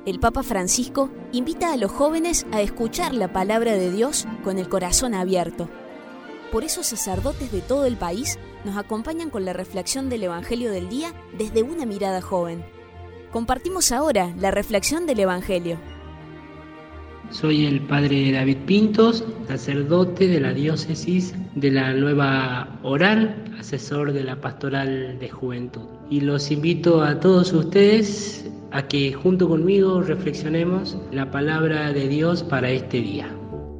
el Papa Francisco invita a los jóvenes a escuchar la palabra de Dios con el corazón abierto. Por eso sacerdotes de todo el país nos acompañan con la reflexión del Evangelio del día desde una mirada joven. Compartimos ahora la reflexión del Evangelio. Soy el padre David Pintos, sacerdote de la diócesis de la Nueva Oral, asesor de la Pastoral de Juventud. Y los invito a todos ustedes a que junto conmigo reflexionemos la palabra de Dios para este día.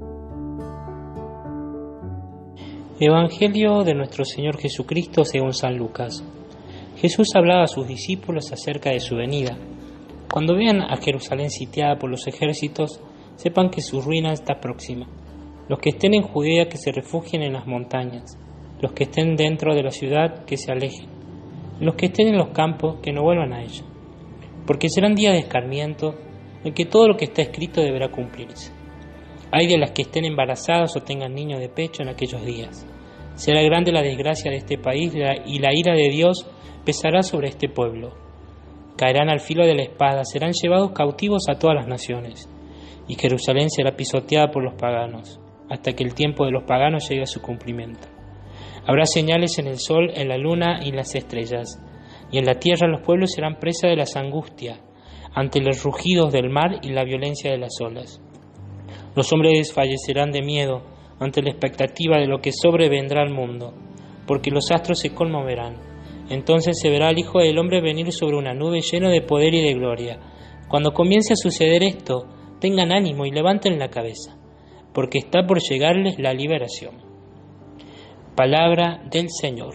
Evangelio de nuestro Señor Jesucristo según San Lucas. Jesús hablaba a sus discípulos acerca de su venida. Cuando vean a Jerusalén sitiada por los ejércitos, sepan que su ruina está próxima. Los que estén en Judea, que se refugien en las montañas. Los que estén dentro de la ciudad, que se alejen. Los que estén en los campos, que no vuelvan a ella. Porque serán días de escarmiento, en que todo lo que está escrito deberá cumplirse. Hay de las que estén embarazadas o tengan niños de pecho en aquellos días. Será grande la desgracia de este país y la ira de Dios pesará sobre este pueblo. Caerán al filo de la espada, serán llevados cautivos a todas las naciones. Y Jerusalén será pisoteada por los paganos, hasta que el tiempo de los paganos llegue a su cumplimiento. Habrá señales en el sol, en la luna y en las estrellas, y en la tierra los pueblos serán presa de las angustias, ante los rugidos del mar y la violencia de las olas. Los hombres desfallecerán de miedo ante la expectativa de lo que sobrevendrá al mundo, porque los astros se conmoverán. Entonces se verá al Hijo del Hombre venir sobre una nube lleno de poder y de gloria. Cuando comience a suceder esto, tengan ánimo y levanten la cabeza, porque está por llegarles la liberación. Palabra del Señor.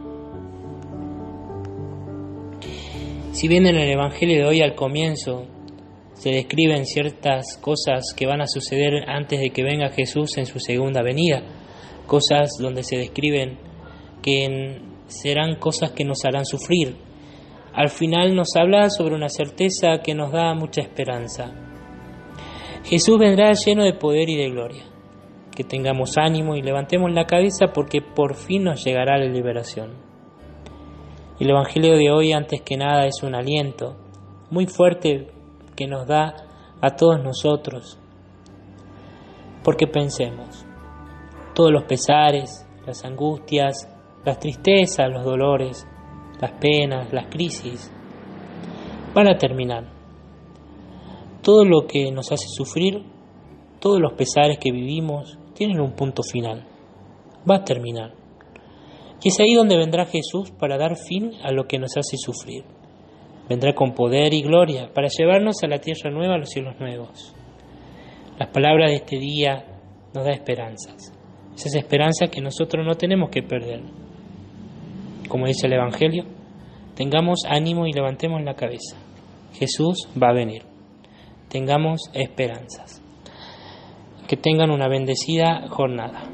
Si bien en el Evangelio de hoy al comienzo se describen ciertas cosas que van a suceder antes de que venga Jesús en su segunda venida, cosas donde se describen que serán cosas que nos harán sufrir, al final nos habla sobre una certeza que nos da mucha esperanza. Jesús vendrá lleno de poder y de gloria. Que tengamos ánimo y levantemos la cabeza porque por fin nos llegará la liberación. El Evangelio de hoy, antes que nada, es un aliento muy fuerte que nos da a todos nosotros. Porque pensemos, todos los pesares, las angustias, las tristezas, los dolores, las penas, las crisis, van a terminar. Todo lo que nos hace sufrir, todos los pesares que vivimos, tienen un punto final. Va a terminar. Y es ahí donde vendrá Jesús para dar fin a lo que nos hace sufrir. Vendrá con poder y gloria para llevarnos a la tierra nueva, a los cielos nuevos. Las palabras de este día nos dan esperanzas. Esas esperanzas que nosotros no tenemos que perder. Como dice el Evangelio, tengamos ánimo y levantemos la cabeza. Jesús va a venir. Tengamos esperanzas. Que tengan una bendecida jornada.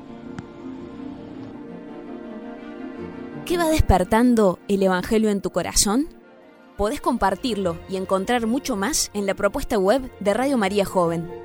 ¿Qué va despertando el Evangelio en tu corazón? Podés compartirlo y encontrar mucho más en la propuesta web de Radio María Joven.